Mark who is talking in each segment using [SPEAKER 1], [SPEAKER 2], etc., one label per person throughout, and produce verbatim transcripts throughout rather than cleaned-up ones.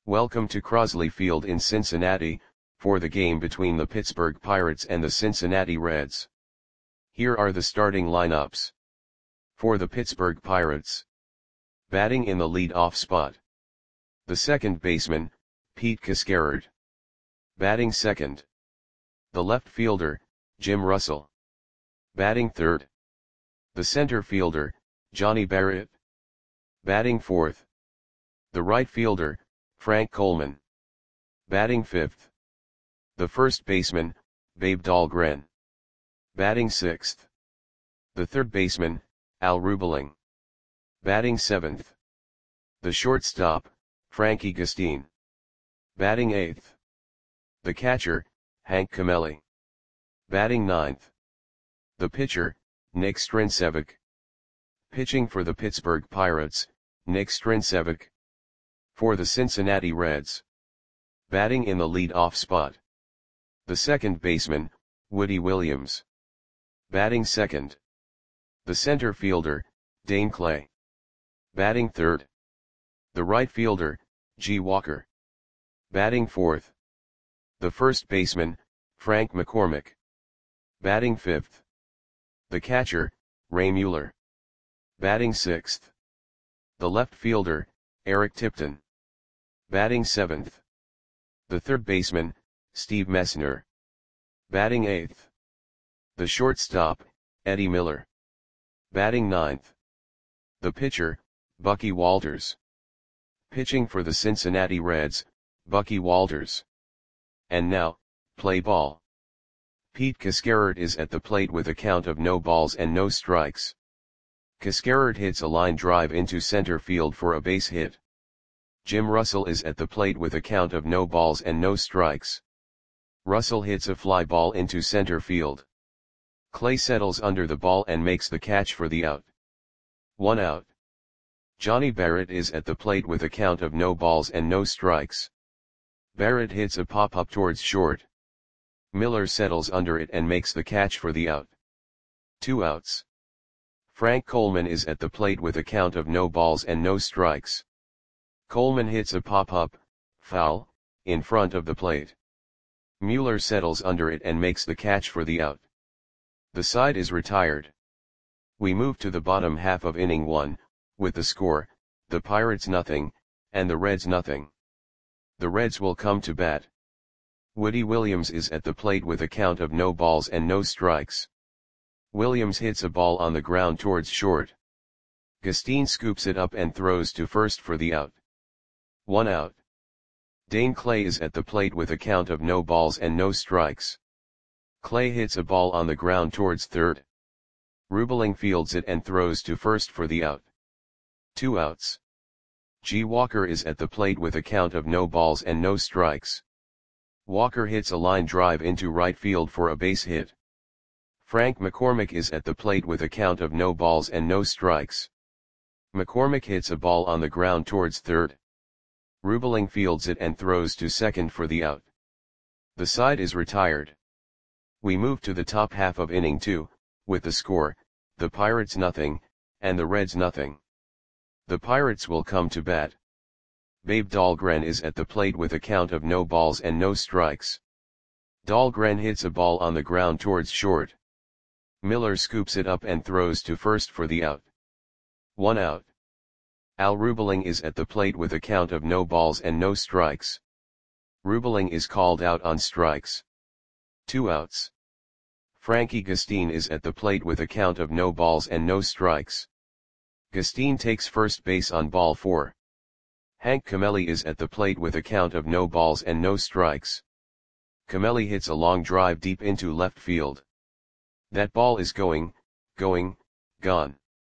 [SPEAKER 1] Welcome to Crosley Field in Cincinnati, for the game between the Pittsburgh Pirates and the Cincinnati Reds. Here are the starting lineups. For the Pittsburgh Pirates. Batting in the lead-off spot. The second baseman, Pete Cascarard. Batting second. The left fielder, Jim Russell. Batting third. The center fielder, Johnny Barrett. Batting fourth. The right fielder, Frank Coleman. Batting fifth. The first baseman, Babe Dahlgren. Batting sixth. The third baseman, Al Rubeling. Batting seventh. The shortstop, Frankie Gustine. Batting eighth. The catcher, Hank Kamelly. Batting ninth. The pitcher, Nick Strincevic. Pitching for the Pittsburgh Pirates, Nick Strincevic. For the Cincinnati Reds. Batting in the lead-off spot. The second baseman, Woody Williams. Batting second. The center fielder, Dane Clay. Batting third. The right fielder, G. Walker. Batting fourth. The first baseman, Frank McCormick. Batting fifth. The catcher, Ray Mueller. Batting sixth. The left fielder, Eric Tipton. Batting seventh. The third baseman, Steve Messner. Batting eighth. The shortstop, Eddie Miller. Batting ninth. The pitcher, Bucky Walters. Pitching for the Cincinnati Reds, Bucky Walters. And now, play ball. Pete Cascarard is at the plate with a count of no balls and no strikes. Cascarard hits a line drive into center field for a base hit. Jim Russell is at the plate with a count of no balls and no strikes. Russell hits a fly ball into center field. Clay settles under the ball and makes the catch for the out. One out. Johnny Barrett is at the plate with a count of no balls and no strikes. Barrett hits a pop-up towards short. Miller settles under it and makes the catch for the out. Two outs. Frank Coleman is at the plate with a count of no balls and no strikes. Coleman hits a pop-up, foul, in front of the plate. Mueller settles under it and makes the catch for the out. The side is retired. We move to the bottom half of inning one, with the score, the Pirates nothing, and the Reds nothing. The Reds will come to bat. Woody Williams is at the plate with a count of no balls and no strikes. Williams hits a ball on the ground towards short. Gustine scoops it up and throws to first for the out. One out. Dane Clay is at the plate with a count of no balls and no strikes. Clay hits a ball on the ground towards third. Rubeling fields it and throws to first for the out. Two outs. G. Walker is at the plate with a count of no balls and no strikes. Walker hits a line drive into right field for a base hit. Frank McCormick is at the plate with a count of no balls and no strikes. McCormick hits a ball on the ground towards third. Rubeling fields it and throws to second for the out. The side is retired. We move to the top half of inning two, with the score, the Pirates nothing, and the Reds nothing. The Pirates will come to bat. Babe Dahlgren is at the plate with a count of no balls and no strikes. Dahlgren hits a ball on the ground towards short. Miller scoops it up and throws to first for the out. One out. Al Rubeling is at the plate with a count of no balls and no strikes. Rubeling is called out on strikes. Two outs. Frankie Gustine is at the plate with a count of no balls and no strikes. Gustine takes first base on ball four. Hank Kamelly is at the plate with a count of no balls and no strikes. Kamelly hits a long drive deep into left field. That ball is going, going, gone.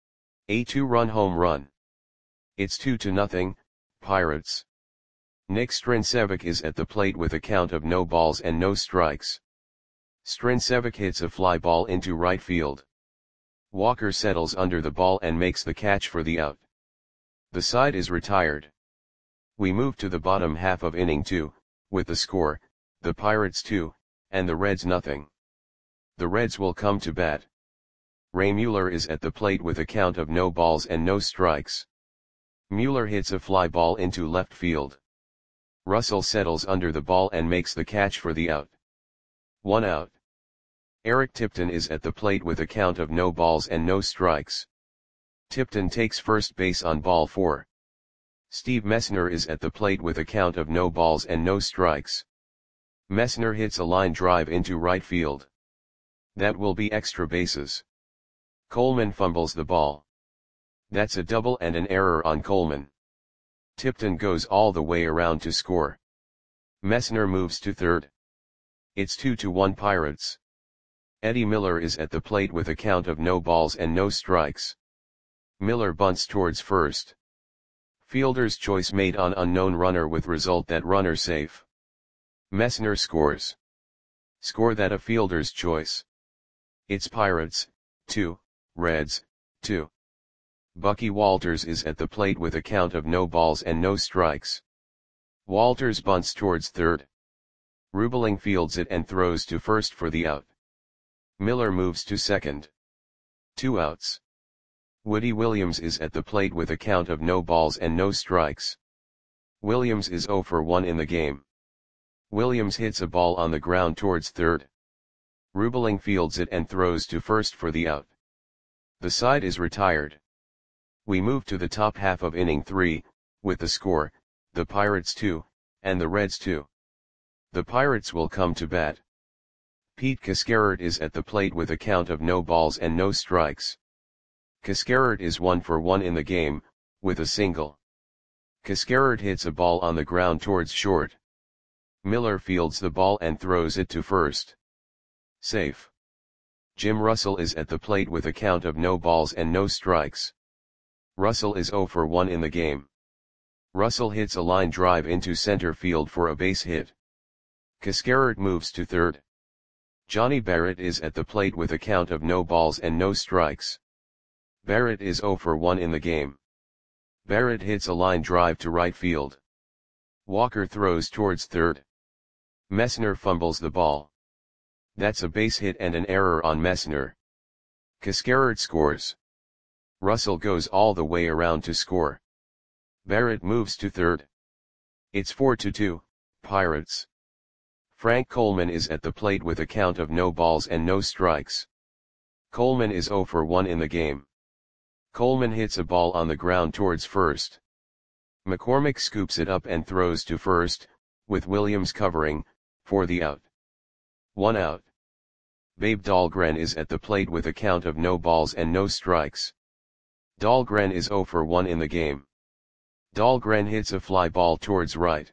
[SPEAKER 1] A two-run home run. It's two to nothing, Pirates. Nick Strincevic is at the plate with a count of no balls and no strikes. Strincevic hits a fly ball into right field. Walker settles under the ball and makes the catch for the out. The side is retired. We move to the bottom half of inning two, with the score, the Pirates two, and the Reds nothing. The Reds will come to bat. Ray Mueller is at the plate with a count of no balls and no strikes. Mueller hits a fly ball into left field. Russell settles under the ball and makes the catch for the out. One out. Eric Tipton is at the plate with a count of no balls and no strikes. Tipton takes first base on ball four. Steve Messner is at the plate with a count of no balls and no strikes. Messner hits a line drive into right field. That will be extra bases. Coleman fumbles the ball. That's a double and an error on Coleman. Tipton goes all the way around to score. Messner moves to third. It's two to one Pirates. Eddie Miller is at the plate with a count of no balls and no strikes. Miller bunts towards first. Fielder's choice made on unknown runner with result that runner safe. Messner scores. Score that a fielder's choice. It's Pirates, two, Reds, two. Bucky Walters is at the plate with a count of no balls and no strikes. Walters bunts towards third. Rubeling fields it and throws to first for the out. Miller moves to second. Two outs. Woody Williams is at the plate with a count of no balls and no strikes. Williams is oh for one in the game. Williams hits a ball on the ground towards third. Rubeling fields it and throws to first for the out. The side is retired. We move to the top half of inning three, with the score, the Pirates two, and the Reds two. The Pirates will come to bat. Pete Cascarert is at the plate with a count of no balls and no strikes. Cascarert is one for one in the game, with a single. Cascarert hits a ball on the ground towards short. Miller fields the ball and throws it to first. Safe. Jim Russell is at the plate with a count of no balls and no strikes. Russell is oh for one in the game. Russell hits a line drive into center field for a base hit. Cascarert moves to third. Johnny Barrett is at the plate with a count of no balls and no strikes. Barrett is oh for one in the game. Barrett hits a line drive to right field. Walker throws towards third. Messner fumbles the ball. That's a base hit and an error on Messner. Cascarert scores. Russell goes all the way around to score. Barrett moves to third. It's four to two, Pirates. Frank Coleman is at the plate with a count of no balls and no strikes. Coleman is oh for one in the game. Coleman hits a ball on the ground towards first. McCormick scoops it up and throws to first, with Williams covering, for the out. One out. Babe Dahlgren is at the plate with a count of no balls and no strikes. Dahlgren is oh for one in the game. Dahlgren hits a fly ball towards right.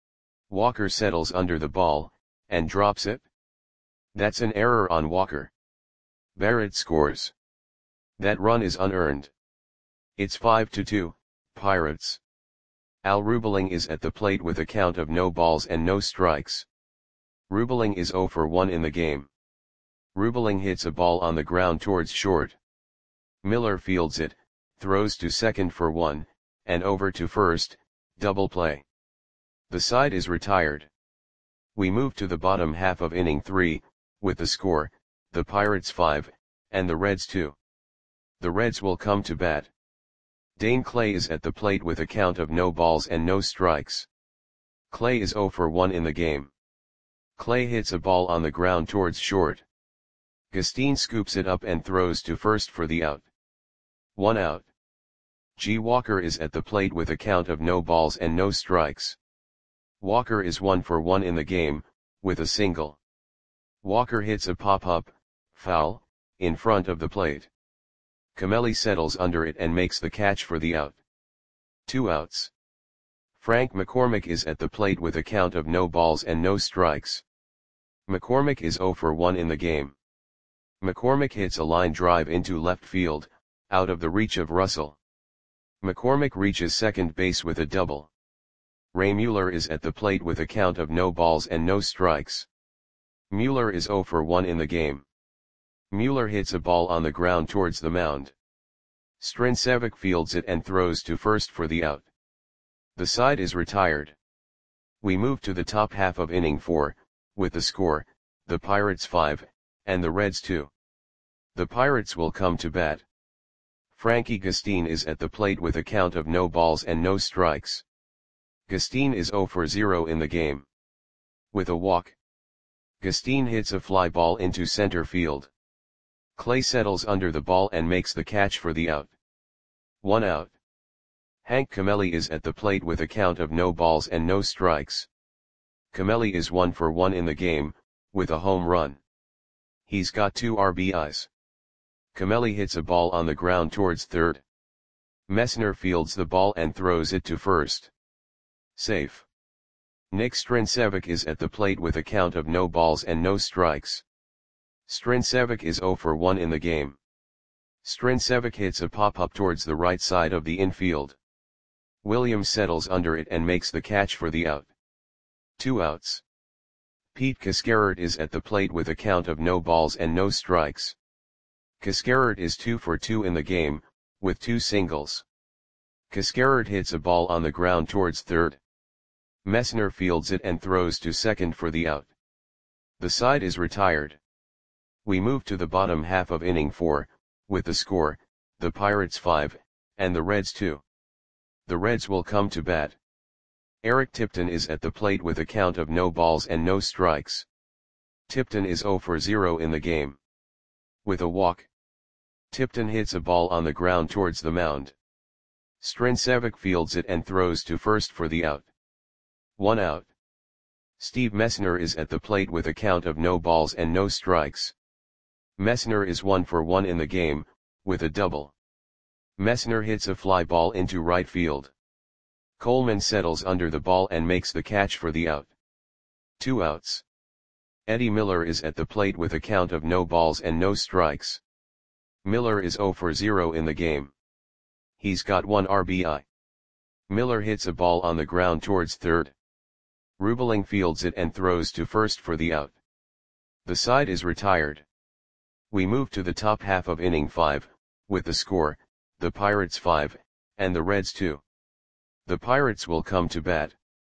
[SPEAKER 1] Walker settles under the ball, and drops it. That's an error on Walker. Barrett scores. That run is unearned. It's five to two, Pirates. Al Rubeling is at the plate with a count of no balls and no strikes. Rubeling is oh for one in the game. Rubeling hits a ball on the ground towards short. Miller fields it, throws to second for one, and over to first, double play. The side is retired. We move to the bottom half of inning three, with the score, the Pirates five, and the Reds two. The Reds will come to bat. Dane Clay is at the plate with a count of no balls and no strikes. Clay is oh for one in the game. Clay hits a ball on the ground towards short. Gustine scoops it up and throws to first for the out. One out. G. Walker is at the plate with a count of no balls and no strikes. Walker is one for one in the game, with a single. Walker hits a pop-up, foul, in front of the plate. Camelli settles under it and makes the catch for the out. Two outs. Frank McCormick is at the plate with a count of no balls and no strikes. McCormick is oh for one in the game. McCormick hits a line drive into left field, out of the reach of Russell. McCormick reaches second base with a double. Ray Mueller is at the plate with a count of no balls and no strikes. Mueller is oh for one in the game. Mueller hits a ball on the ground towards the mound. Strincevic fields it and throws to first for the out. The side is retired. We move to the top half of inning four, with the score, the Pirates five, and the Reds two. The Pirates will come to bat. Frankie Gustine is at the plate with a count of no balls and no strikes. Gustine is zero for zero in the game. With a walk, Gustine hits a fly ball into center field. Clay settles under the ball and makes the catch for the out. One out. Hank Cameli is at the plate with a count of no balls and no strikes. Cameli is one for one in the game, with a home run. He's got two R B Is. Cameli hits a ball on the ground towards third. Messner fields the ball and throws it to first. Safe. Nick Strincevic is at the plate with a count of no balls and no strikes. Strincevic is zero for one in the game. Strincevic hits a pop-up towards the right side of the infield. Williams settles under it and makes the catch for the out. Two outs. Pete Cascarert is at the plate with a count of no balls and no strikes. Cascarert is two for two in the game, with two singles. Cascarert hits a ball on the ground towards third. Messner fields it and throws to second for the out. The side is retired. We move to the bottom half of inning four, with the score, the Pirates five, and the Reds two. The Reds will come to bat. Eric Tipton is at the plate with a count of no balls and no strikes. Tipton is zero for zero in the game. With a walk, Tipton hits a ball on the ground towards the mound. Strincevic fields it and throws to first for the out. One out. Steve Messner is at the plate with a count of no balls and no strikes. Messner is one for one in the game, with a double. Messner hits a fly ball into right field. Coleman settles under the ball and makes the catch for the out. Two outs. Eddie Miller is at the plate with a count of no balls and no strikes. Miller is zero for zero in the game. He's got one R B I. Miller hits a ball on the ground towards third. Rubeling fields it and throws to first for the out. The side is retired. We move to the top half of inning five, with the score, the Pirates five, and the Reds two. The Pirates will come to bat.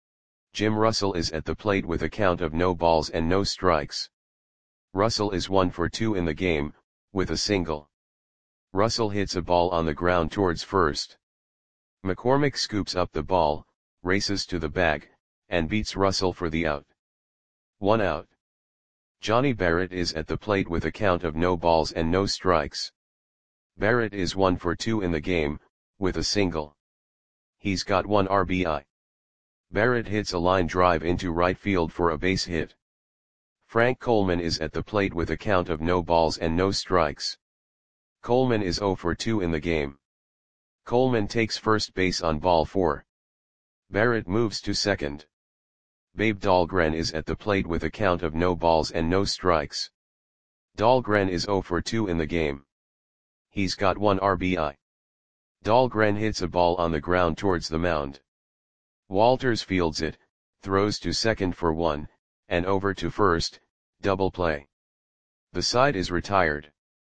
[SPEAKER 1] Jim Russell is at the plate with a count of no balls and no strikes. Russell is one for two in the game, with a single. Russell hits a ball on the ground towards first. McCormick scoops up the ball, races to the bag, and beats Russell for the out. One out. Johnny Barrett is at the plate with a count of no balls and no strikes. Barrett is one for two in the game, with a single. He's got one R B I. Barrett hits a line drive into right field for a base hit. Frank Coleman is at the plate with a count of no balls and no strikes. Coleman is zero for two in the game. Coleman takes first base on ball four. Barrett moves to second. Babe Dahlgren is at the plate with a count of no balls and no strikes. Dahlgren is zero for two in the game. He's got one R B I. Dahlgren hits a ball on the ground towards the mound. Walters fields it, throws to second for one, and over to first, double play. The side is retired.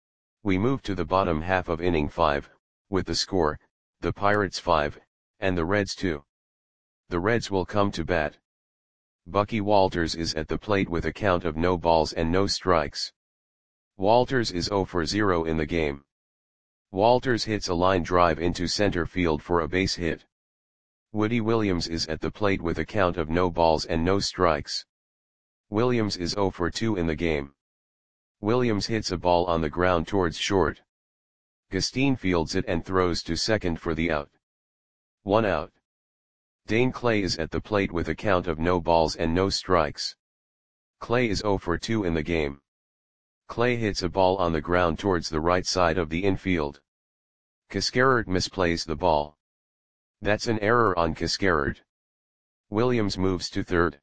[SPEAKER 1] We move to the bottom half of inning five, with the score, the Pirates five, and the Reds two. The Reds will come to bat. Bucky Walters is at the plate with a count of no balls and no strikes. Walters is zero for zero in the game. Walters hits a line drive into center field for a base hit. Woody Williams is at the plate with a count of no balls and no strikes. Williams is zero for two in the game. Williams hits a ball on the ground towards short. Gustine fields it and throws to second for the out. One out. Dane Clay is at the plate with a count of no balls and no strikes. Clay is zero for two in the game. Clay hits a ball on the ground towards the right side of the infield. Cascarert misplays the ball. That's an error on Cascarert. Williams moves to third.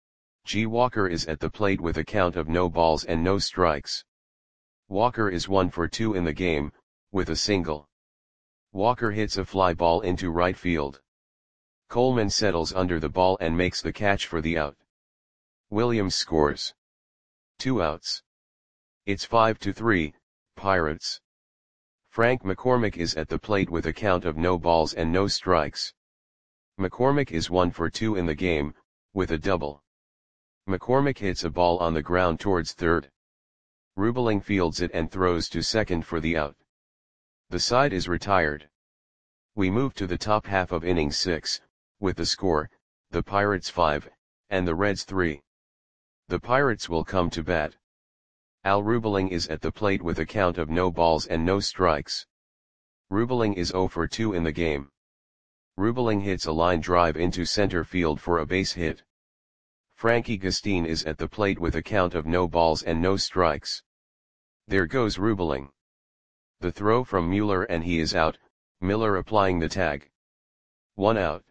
[SPEAKER 1] G. Walker is at the plate with a count of no balls and no strikes. Walker is one for two in the game, with a single. Walker hits a fly ball into right field. Coleman settles under the ball and makes the catch for the out. Williams scores. Two outs. It's five to three, Pirates. Frank McCormick is at the plate with a count of no balls and no strikes. McCormick is one for two in the game, with a double. McCormick hits a ball on the ground towards third. Rubeling fields it and throws to second for the out. The side is retired. We move to the top half of inning six, with the score, the Pirates five, and the Reds three. The Pirates will come to bat. Al Rubeling is at the plate with a count of no balls and no strikes. Rubeling is zero for two in the game. Rubeling hits a line drive into center field for a base hit. Frankie Gustin is at the plate with a count of no balls and no strikes. There goes Rubeling. The throw from Mueller and he is out, Miller applying the tag. One out.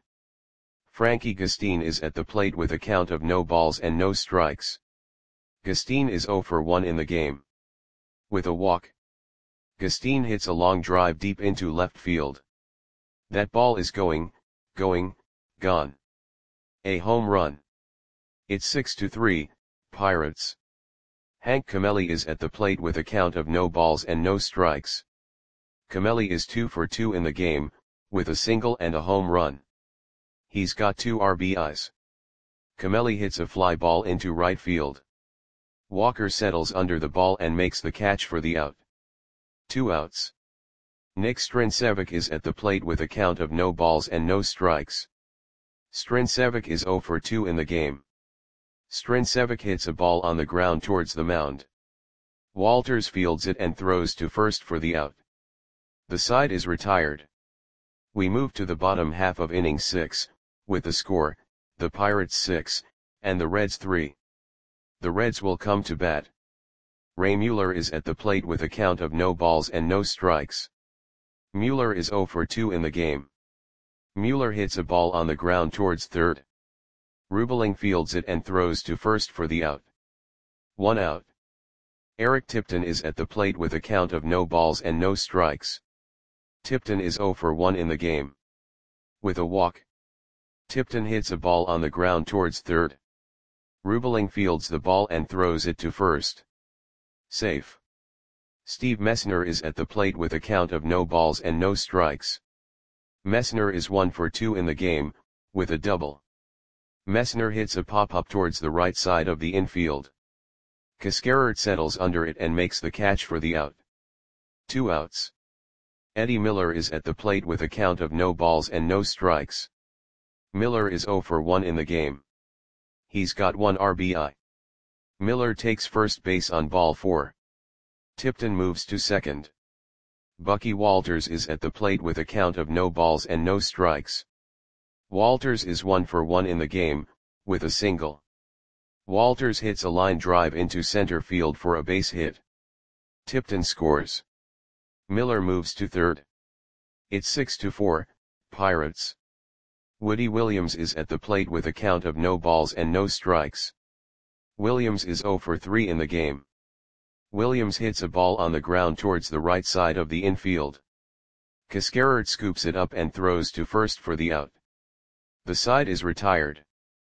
[SPEAKER 1] Frankie Gustin is at the plate with a count of no balls and no strikes. Gustin is zero for one in the game. With a walk. Gustin hits a long drive deep into left field. That ball is going, going, gone. A home run. It's six to three, Pirates. Hank Cameli is at the plate with a count of no balls and no strikes. Cameli is two for two in the game, with a single and a home run. He's got two R B Is. Cameli hits a fly ball into right field. Walker settles under the ball and makes the catch for the out. Two outs. Nick Strincevic is at the plate with a count of no balls and no strikes. Strincevic is zero for two in the game. Strincevic hits a ball on the ground towards the mound. Walters fields it and throws to first for the out. The side is retired. We move to the bottom half of inning six, with the score, the Pirates six, and the Reds three. The Reds will come to bat. Ray Mueller is at the plate with a count of no balls and no strikes. Mueller is zero for two in the game. Mueller hits a ball on the ground towards third. Rubeling fields it and throws to first for the out. One out. Eric Tipton is at the plate with a count of no balls and no strikes. Tipton is zero for one in the game. With a walk. Tipton hits a ball on the ground towards third. Rubeling fields the ball and throws it to first. Safe. Steve Messner is at the plate with a count of no balls and no strikes. Messner is one for two in the game, with a double. Messner hits a pop-up towards the right side of the infield. Cascarert settles under it and makes the catch for the out. Two outs. Eddie Miller is at the plate with a count of no balls and no strikes. Miller is zero for one in the game. He's got one R B I. Miller takes first base on ball four. Tipton moves to second. Bucky Walters is at the plate with a count of no balls and no strikes. Walters is one for one in the game, with a single. Walters hits a line drive into center field for a base hit. Tipton scores. Miller moves to third. It's six to four, Pirates. Woody Williams is at the plate with a count of no balls and no strikes. Williams is zero for three in the game. Williams hits a ball on the ground towards the right side of the infield. Cascarert scoops it up and throws to first for the out. The side is retired.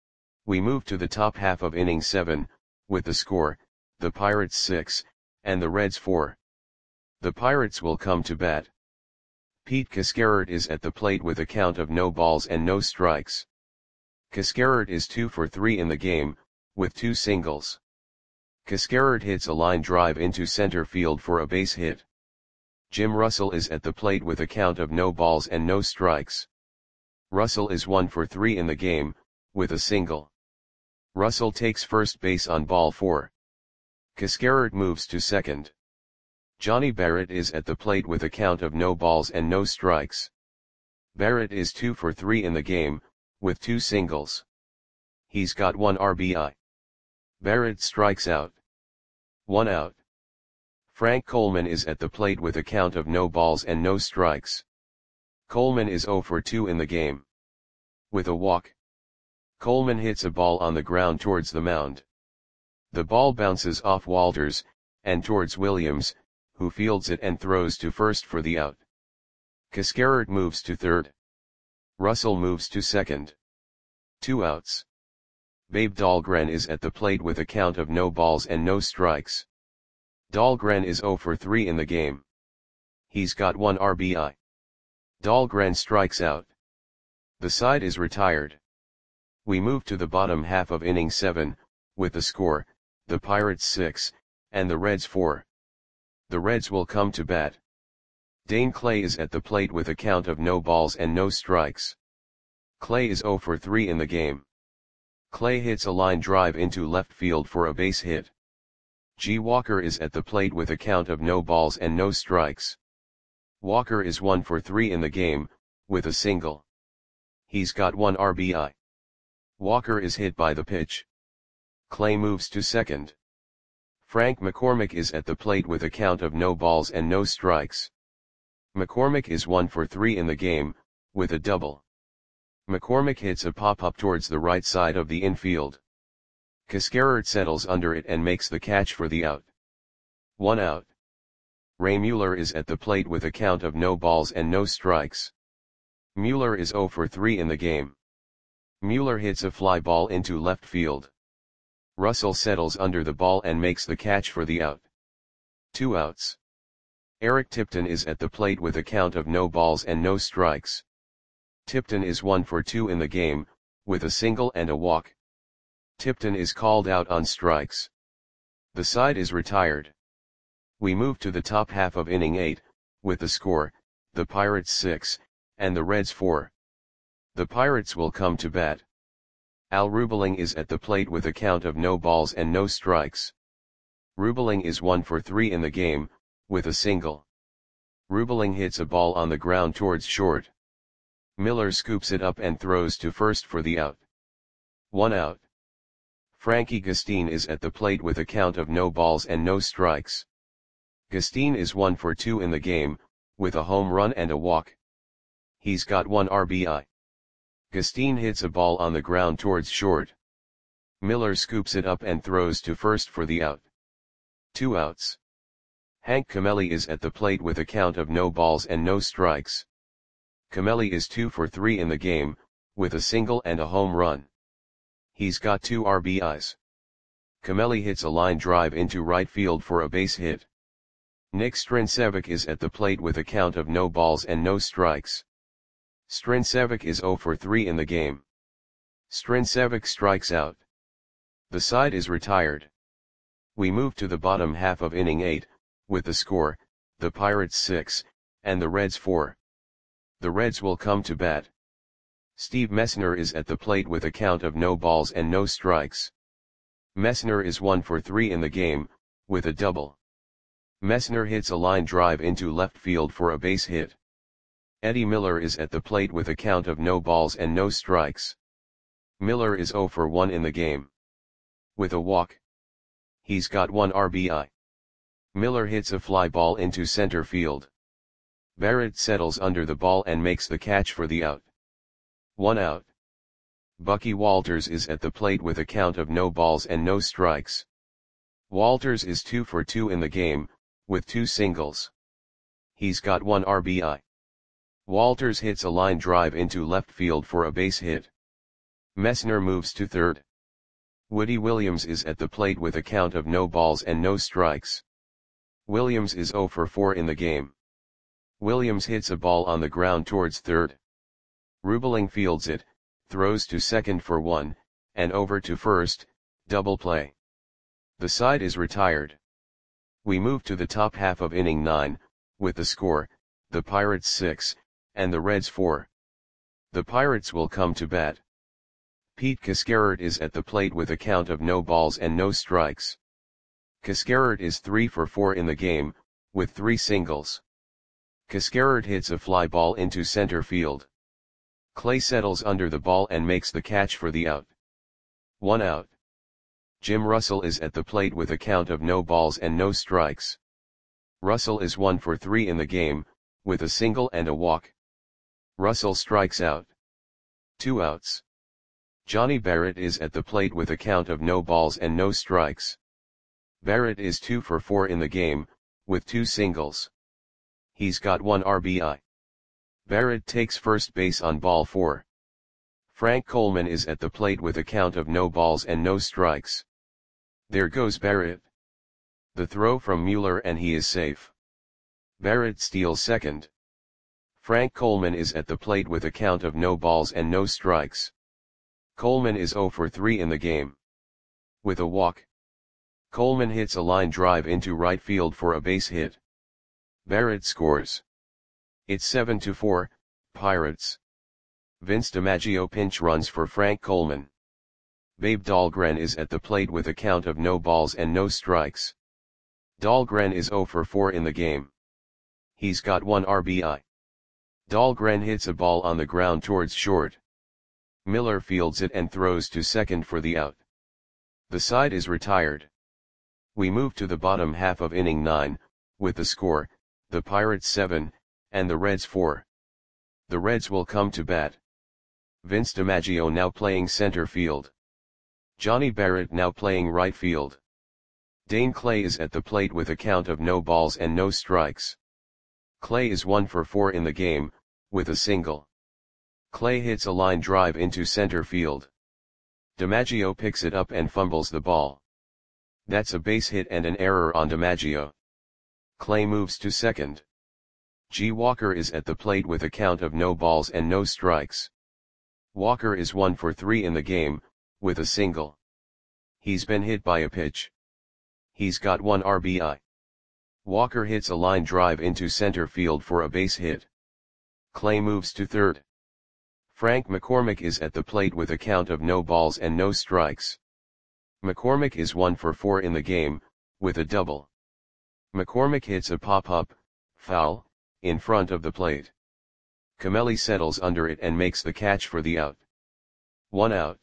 [SPEAKER 1] We move to the top half of inning seven, with the score, the Pirates six, and the Reds four. The Pirates will come to bat. Pete Cascarert is at the plate with a count of no balls and no strikes. Cascarert is two for three in the game, with two singles. Cascarert hits a line drive into center field for a base hit. Jim Russell is at the plate with a count of no balls and no strikes. Russell is one for three in the game, with a single. Russell takes first base on ball four. Cascarert moves to second. Johnny Barrett is at the plate with a count of no balls and no strikes. Barrett is two for three in the game, with two singles. He's got one R B I. Barrett strikes out. One out. Frank Coleman is at the plate with a count of no balls and no strikes. Coleman is zero for two in the game. With a walk. Coleman hits a ball on the ground towards the mound. The ball bounces off Walters, and towards Williams, who fields it and throws to first for the out. Cascarert moves to third. Russell moves to second. Two outs. Babe Dahlgren is at the plate with a count of no balls and no strikes. Dahlgren is zero for three in the game. He's got one R B I. Dahlgren strikes out. The side is retired. We move to the bottom half of inning seven, with the score, the Pirates six, and the Reds four. The Reds will come to bat. Dane Clay is at the plate with a count of no balls and no strikes. Clay is zero for three in the game. Clay hits a line drive into left field for a base hit. G. Walker is at the plate with a count of no balls and no strikes. Walker is one for three in the game, with a single. He's got one R B I. Walker is hit by the pitch. Clay moves to second. Frank McCormick is at the plate with a count of no balls and no strikes. McCormick is one for three in the game, with a double. McCormick hits a pop-up towards the right side of the infield. Cascarert settles under it and makes the catch for the out. One out. Ray Mueller is at the plate with a count of no balls and no strikes. Mueller is zero for three in the game. Mueller hits a fly ball into left field. Russell settles under the ball and makes the catch for the out. Two outs. Eric Tipton is at the plate with a count of no balls and no strikes. Tipton is one for two in the game, with a single and a walk. Tipton is called out on strikes. The side is retired. We move to the top half of inning eight, with the score, the Pirates six, and the Reds four. The Pirates will come to bat. Al Rubeling is at the plate with a count of no balls and no strikes. Rubeling is one for three in the game, with a single. Rubeling hits a ball on the ground towards short. Miller scoops it up and throws to first for the out. One out. Frankie Gustine is at the plate with a count of no balls and no strikes. Gustine is one for two in the game, with a home run and a walk. He's got one R B I. Gustine hits a ball on the ground towards short. Miller scoops it up and throws to first for the out. Two outs. Hank Camelli is at the plate with a count of no balls and no strikes. Camelli is two for three in the game, with a single and a home run. He's got two R B Is. Camelli hits a line drive into right field for a base hit. Nick Strincevic is at the plate with a count of no balls and no strikes. Strincevic is zero for three in the game. Strincevic strikes out. The side is retired. We move to the bottom half of inning eight, with the score, the Pirates six, and the Reds four. The Reds will come to bat. Steve Messner is at the plate with a count of no balls and no strikes. Messner is one for three in the game, with a double. Messner hits a line drive into left field for a base hit. Eddie Miller is at the plate with a count of no balls and no strikes. Miller is zero for one in the game. With a walk. He's got one R B I. Miller hits a fly ball into center field. Barrett settles under the ball and makes the catch for the out. One out. Bucky Walters is at the plate with a count of no balls and no strikes. Walters is two for two in the game, with two singles. He's got one R B I. Walters hits a line drive into left field for a base hit. Messner moves to third. Woody Williams is at the plate with a count of no balls and no strikes. Williams is zero for four in the game. Williams hits a ball on the ground towards third. Rubeling fields it, throws to second for one, and over to first, double play. The side is retired. We move to the top half of inning nine, with the score, the Pirates six, and the Reds four. The Pirates will come to bat. Pete Cascarert is at the plate with a count of no balls and no strikes. Cascarert is three for four in the game, with three singles. Cascarert hits a fly ball into center field. Clay settles under the ball and makes the catch for the out. One out. Jim Russell is at the plate with a count of no balls and no strikes. Russell is one for three in the game, with a single and a walk. Russell strikes out. Two outs. Johnny Barrett is at the plate with a count of no balls and no strikes. Barrett is two for four in the game, with two singles. He's got one R B I. Barrett takes first base on ball four. Frank Coleman is at the plate with a count of no balls and no strikes. There goes Barrett. The throw from Mueller and he is safe. Barrett steals second. Frank Coleman is at the plate with a count of no balls and no strikes. Coleman is zero for three in the game. With a walk. Coleman hits a line drive into right field for a base hit. Barrett scores. It's seven to four, Pirates. Vince DiMaggio pinch runs for Frank Coleman. Babe Dahlgren is at the plate with a count of no balls and no strikes. Dahlgren is zero for four in the game. He's got one R B I. Dahlgren hits a ball on the ground towards short. Miller fields it and throws to second for the out. The side is retired. We move to the bottom half of inning nine, with the score, the Pirates seven, and the Reds four. The Reds will come to bat. Vince DiMaggio now playing center field. Johnny Barrett now playing right field. Dane Clay is at the plate with a count of no balls and no strikes. Clay is one for four in the game, with a single. Clay hits a line drive into center field. DiMaggio picks it up and fumbles the ball. That's a base hit and an error on DiMaggio. Clay moves to second. G. Walker is at the plate with a count of no balls and no strikes. Walker is one for three in the game, with a single. He's been hit by a pitch. He's got one R B I. Walker hits a line drive into center field for a base hit. Clay moves to third. Frank McCormick is at the plate with a count of no balls and no strikes. McCormick is one for four in the game, with a double. McCormick hits a pop-up, foul, in front of the plate. Camelli settles under it and makes the catch for the out. One out.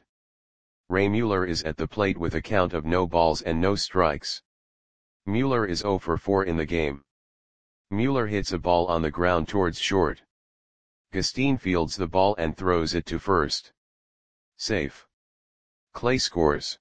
[SPEAKER 1] Ray Mueller is at the plate with a count of no balls and no strikes. Mueller is zero for four in the game. Mueller hits a ball on the ground towards short. Gustine fields the ball and throws it to first. Safe. Clay scores.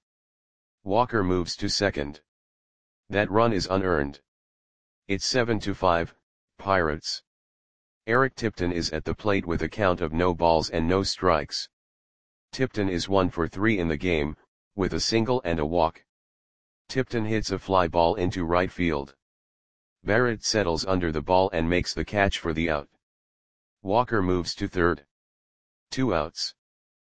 [SPEAKER 1] Walker moves to second. That run is unearned. It's seven to five, Pirates. Eric Tipton is at the plate with a count of no balls and no strikes. Tipton is one for three in the game, with a single and a walk. Tipton hits a fly ball into right field. Barrett settles under the ball and makes the catch for the out. Walker moves to third. Two outs.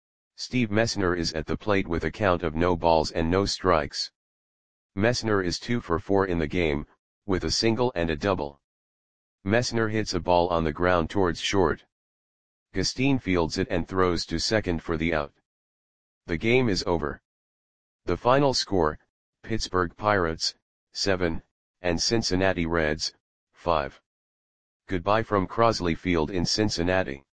[SPEAKER 1] Steve Messner is at the plate with a count of no balls and no strikes. Messner is two for four in the game, with a single and a double. Messner hits a ball on the ground towards short. Gustine fields it and throws to second for the out. The game is over. The final score, Pittsburgh Pirates, seven, and Cincinnati Reds, five. Goodbye from Crosley Field in Cincinnati.